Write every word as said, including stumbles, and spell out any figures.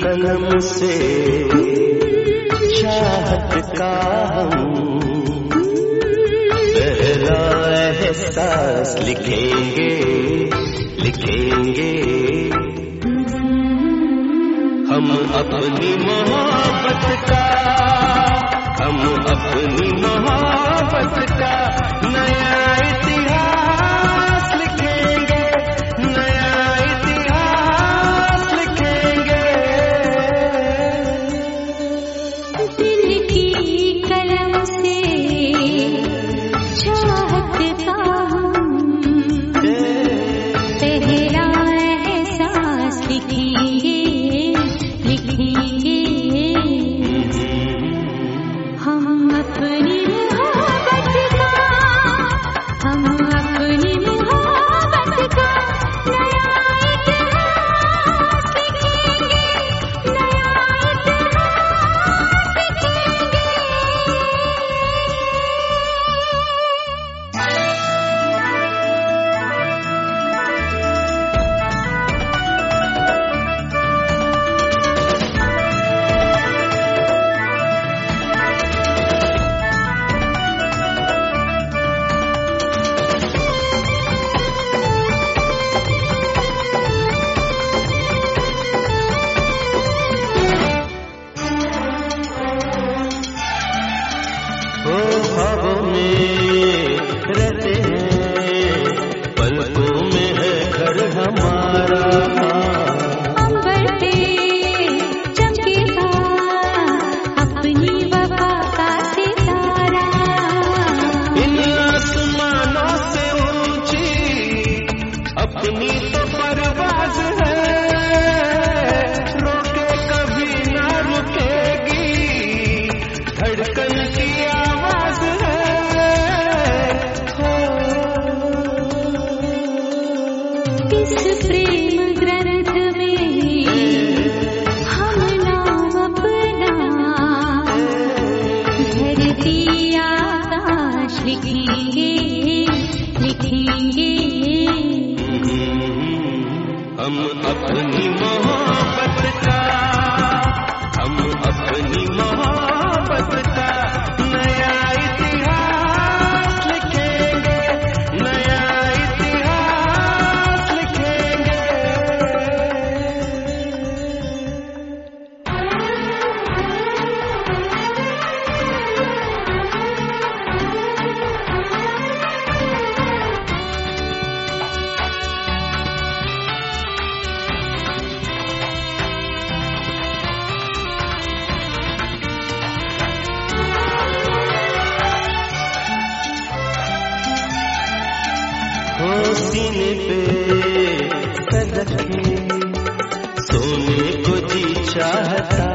कलम से चाहत का हम पहला एहसास लिखेंगे लिखेंगे हम अपनी मोहब्बत का हम अपनी मोहब्बत का नया इतिहास लिखेंगे नया इतिहास लिखेंगे। दिल की कलम से चाहत का हम पहला एहसास लिखेंगे लिखेंगे हम अपनी मोहब्बत का हम अपनी मोहब्बत का नया इतिहास लिखेंगे नया इतिहास लिखेंगे। ख्वाबों में रहते हैं पलकों में है घर हमारा अंबर पे चमकेगा अपनी वफा का सितारा इन आसमानों से ऊंची अपनी तो परवाज़ है रोके कभी ना रुकेगी धड़कन की आवाज है। इस प्रेम ग्रंथ में हम नाम अपना धरती आकाश लिखेंगे लिखेंगे हम अपनी मोहब्बत का हम अपनी मोहब्बत का नया इतिहास लिखेंगे नया इतिहास लिखेंगे। हो सीने पे सर रखे सोने को जी चाहता